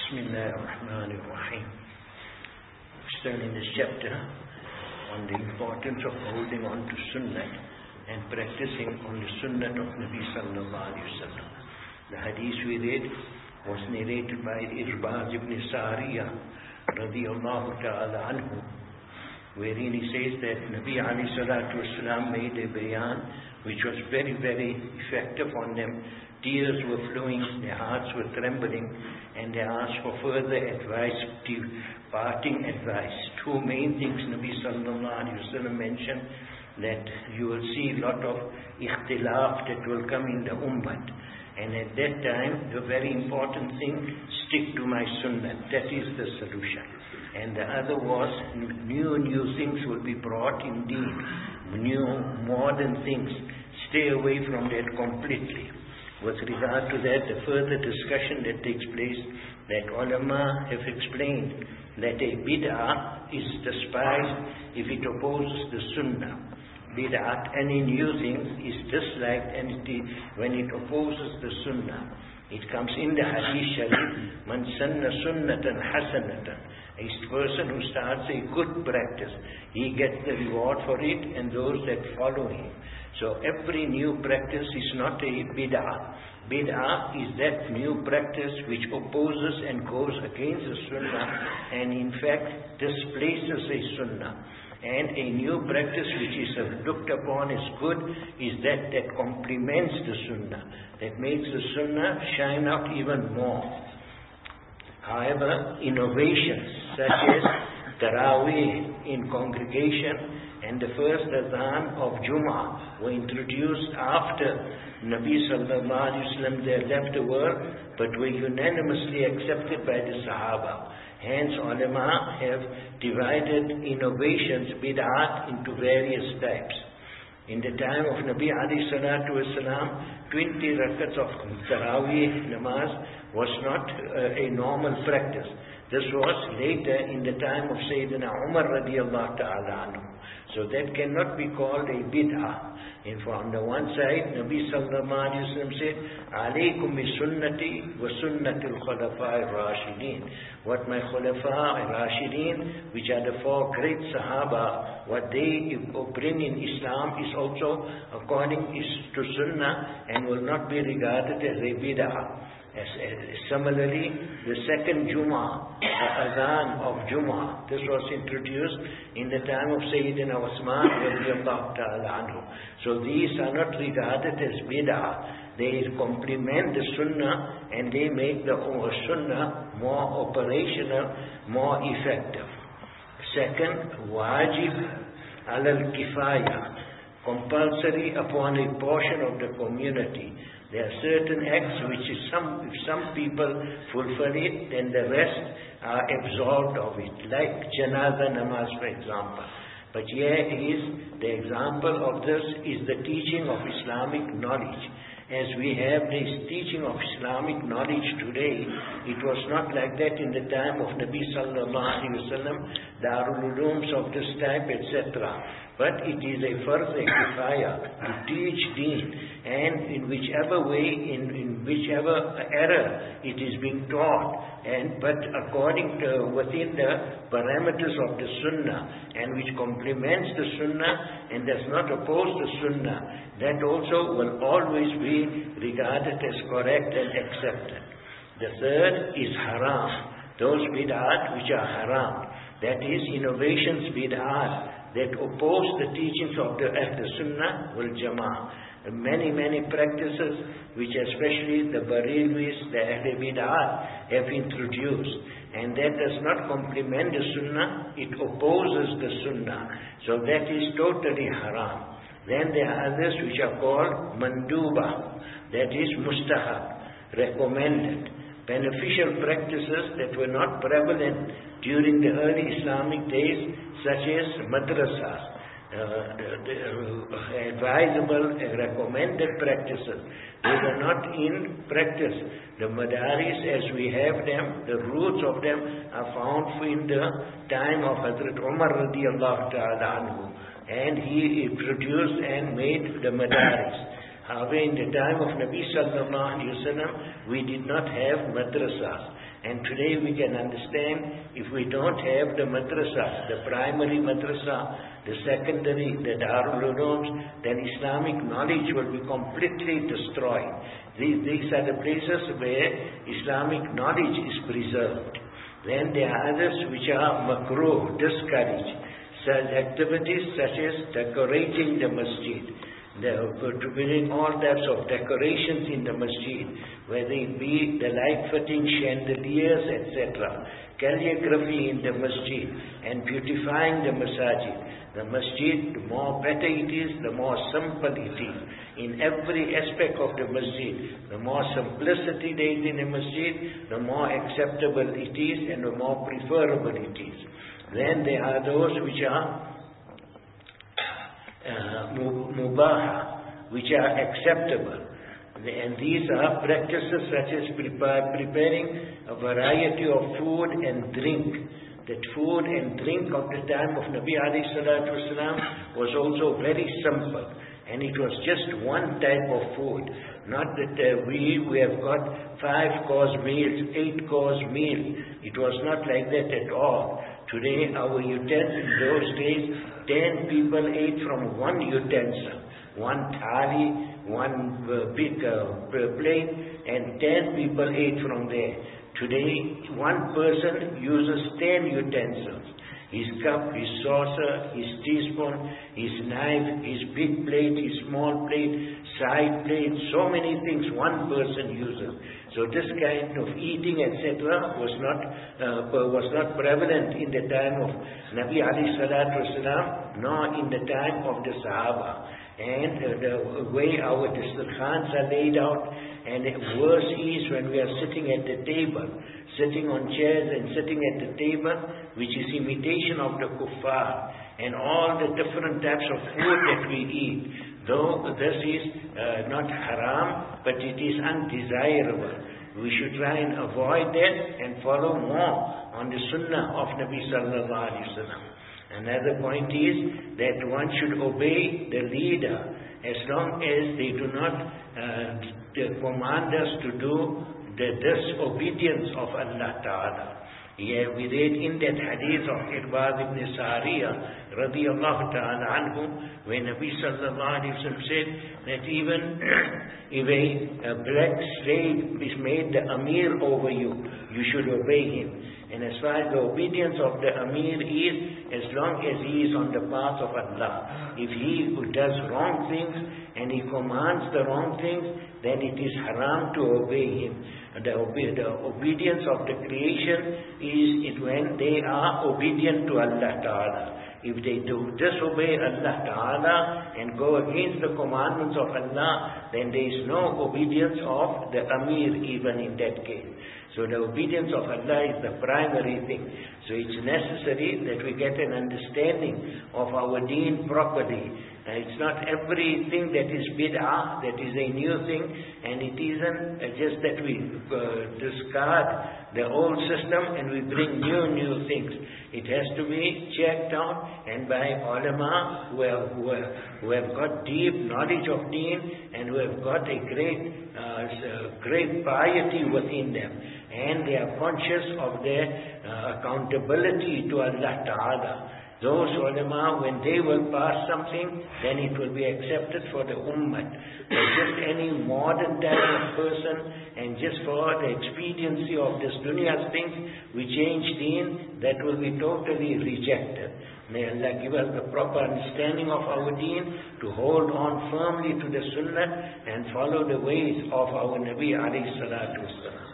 Bismillah ar-Rahman ar-Rahim. Still in this chapter on the importance of holding on to Sunnah and practicing on the Sunnah of Nabi sallallahu alayhi wa sallam. The hadith we read was narrated by Irbaz ibn Sariya radiyallahu ta'ala anhu, wherein he says that Nabi alayhi salatu wasalam made a bayan which was very, very effective on them. Tears were flowing, their hearts were trembling, and they asked for further advice, parting advice. Two main things Nabi sallallahu alayhi wa sallam mentioned, that you will see a lot of ikhtilaf that will come in the ummah. And at that time, the very important thing, stick to my sunnah. That is the solution. And the other was, new things will be brought indeed. New modern things. Stay away from that completely. With regard to that, the further discussion that takes place, that ulama have explained that a bid'ah is despised if it opposes the sunnah. Bid'ah, any new thing, is disliked when it opposes the sunnah. It comes in the hadith sharif, man sanna sunnatan hasanatan. A person who starts a good practice, he gets the reward for it, and those that follow him. So every new practice is not a bid'ah. Bid'ah is that new practice which opposes and goes against the sunnah, and in fact displaces a sunnah. And a new practice which is looked upon as good is that complements the sunnah, that makes the sunnah shine out even more. However, innovations such as Taraweeh in congregation and the first azan of Jummah were introduced after Nabi sallallahu alayhi wa sallam they left the world, but were unanimously accepted by the Sahaba. Hence, ulama have divided innovations, bid'at, into various types. In the time of Nabi alayhi salatu wasalam, 20 rakats of Taraweeh namaz was not a normal practice. This was later in the time of Sayyidina Umar radiyallahu ta'ala anhu. So that cannot be called a bid'ah. And on the one side, Nabi sallallahu alayhi wa sallam said, alaykum bi sunnati wa sunnati al-khulafa al-rashidin. What my khulafa al-rashidin, which are the four great sahaba, what they bring in Islam is also according to sunnah and will not be regarded as a bid'ah. Similarly, the second Jummah, the Azan of Jummah, this was introduced in the time of Sayyidina Usman radiyallahu ta'ala anhu. So these are not regarded as bid'ah. They complement the Sunnah and they make the Sunnah more operational, more effective. Second, wajib al-kifaya, compulsory upon a portion of the community. There are certain acts which if some people fulfill it, then the rest are absolved of it, like Janaza namaz, for example. But here is the example of this is the teaching of Islamic knowledge. As we have this teaching of Islamic knowledge today, it was not like that in the time of Nabi sallallahu alaihi wasallam, Darul Ulooms of this type, etc. But it is a farz kifaya to teach deen, and in whichever way, in whichever error it is being taught, but according to within the parameters of the sunnah, and which complements the sunnah and does not oppose the sunnah, that also will always be regarded as correct and accepted. The third is haram, those bid'at which are haram, that is innovations bid'at that oppose the teachings of the Sunnah wal Jama'ah. Many practices which especially the Bareilwis, the Ahl Bid'at have introduced, and that does not complement the Sunnah, it opposes the Sunnah. So that is totally haram. Then there are others which are called manduba, that is mustahab, recommended. Beneficial practices that were not prevalent during the early Islamic days, such as madrasas, advisable and recommended practices. They were not in practice. The madaris as we have them, the roots of them are found in the time of Hazrat Umar radiyallahu ta'ala anhu. And he produced and made the madaris. However, in the time of Nabi sallallahu alayhi wa sallam, we did not have madrasas. And today we can understand, if we don't have the madrasa, the primary madrasa, the secondary, the Darul Ulooms, then Islamic knowledge will be completely destroyed. These are the places where Islamic knowledge is preserved. Then there are others which are makruh, discouraged. Such activities such as decorating the masjid, doing all types of decorations in the masjid, whether it be the light-fitting chandeliers, etc., calligraphy in the masjid, and beautifying the masajid. The masjid, the more better it is, the more simple it is. In every aspect of the masjid, the more simplicity there is in the masjid, the more acceptable it is and the more preferable it is. Then there are those which are mubaha, which are acceptable. And these are practices such as preparing a variety of food and drink. That food and drink of the time of Nabi alayhi salatu wasalam was also very simple. And it was just one type of food. Not that we have got 5-course meals, 8-course meals. It was not like that at all. Today, our utensils, in those days, 10 people ate from one utensil. One thali, one big plate, and 10 people ate from there. Today, one person uses 10 utensils. His cup, his saucer, his teaspoon, his knife, his big plate, his small plate, side plate, so many things one person uses. So this kind of eating, etc., was not prevalent in the time of Nabi alayhi salatu wasalam, nor in the time of the Sahaba. And the way our distarkhans are laid out, and worse is when we are sitting at the table, sitting on chairs and sitting at the table, which is imitation of the kuffar, and all the different types of food that we eat. Though this is not haram, but it is undesirable. We should try and avoid that and follow more on the sunnah of Nabi sallallahu alaihi wasallam. Another point is that one should obey the leader as long as they do not command us to do the disobedience of Allah Ta'ala. Yeah, we read in that hadith of Irbad ibn Sariya radiyallahu ta'ala anhu, when Nabi sallallahu alayhi wa sallam said that even if a black slave is made the Amir over you, you should obey him. And as far as the obedience of the Amir is, as long as he is on the path of Allah. If he does wrong things and he commands the wrong things, then it is haram to obey him. The obedience of the creation is when they are obedient to Allah Ta'ala. If they do disobey Allah Ta'ala and go against the commandments of Allah, then there is no obedience of the Amir even in that case. So the obedience of Allah is the primary thing. So it's necessary that we get an understanding of our deen properly. It's not everything that is bid'ah, that is a new thing, and it isn't just that we discard the old system and we bring new things. It has to be checked out and by ulama who have got deep knowledge of deen and who have got a great piety within them. And they are conscious of their accountability to Allah Ta'ala. Those ulama, when they will pass something, then it will be accepted for the ummah. But just any modern type of person, and just for the expediency of this dunya's things, we change deen, that will be totally rejected. May Allah give us the proper understanding of our deen, to hold on firmly to the sunnah, and follow the ways of our Nabi alayhi salatu wasalam.